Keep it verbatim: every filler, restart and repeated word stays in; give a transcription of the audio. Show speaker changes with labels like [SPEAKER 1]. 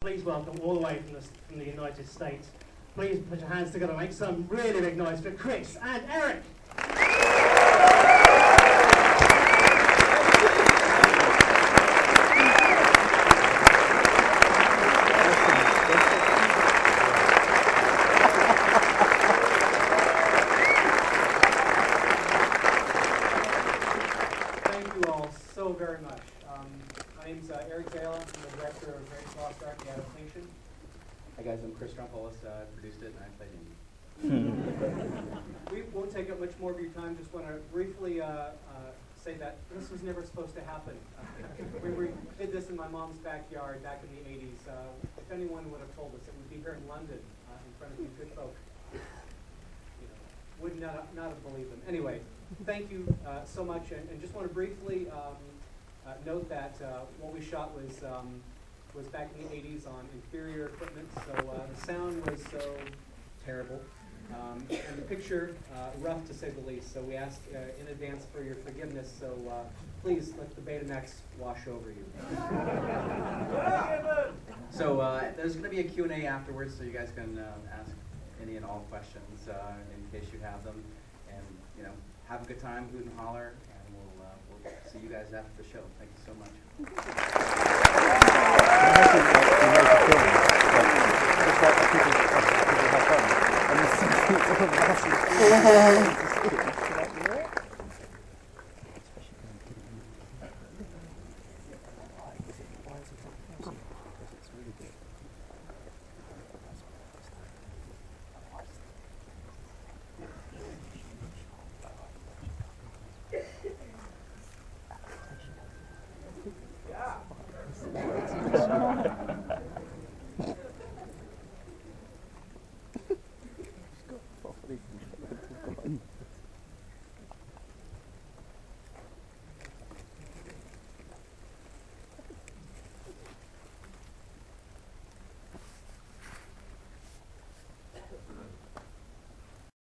[SPEAKER 1] please welcome all the way from the, from the United States. Please put your hands together and make some really big noise for Chris and Eric. Thank you all so very much. Um, my name's uh, Eric Zala. I'm the director of Raiders Lost Ark, the adaptation.
[SPEAKER 2] Hi guys, I'm Chris Trumpolis. I uh, produced it and I played Indy.
[SPEAKER 1] We won't take up much more of your time. Just want to briefly uh, uh, say that this was never supposed to happen. Uh, we, we did this in my mom's backyard back in the eighties. Uh, if anyone would have told us it would be here in London uh, in front of you good folk, you know, would not, not have believed them. Anyway, thank you uh, so much. And, and just want to briefly um, uh, note that uh, what we shot was um, was back in the eighties on inferior equipment, so uh, the sound was so terrible, um, and the picture uh, rough to say the least. So we ask uh, in advance for your forgiveness. So uh, please let the Betamax wash over you.
[SPEAKER 2] So uh, there's going to be a Q and A afterwards, so you guys can uh, ask any and all questions uh, in case you have them, and you know, have a good time, hoot and holler, and we'll uh, we'll see you guys after the show. Thank you so much.
[SPEAKER 3] People have fun.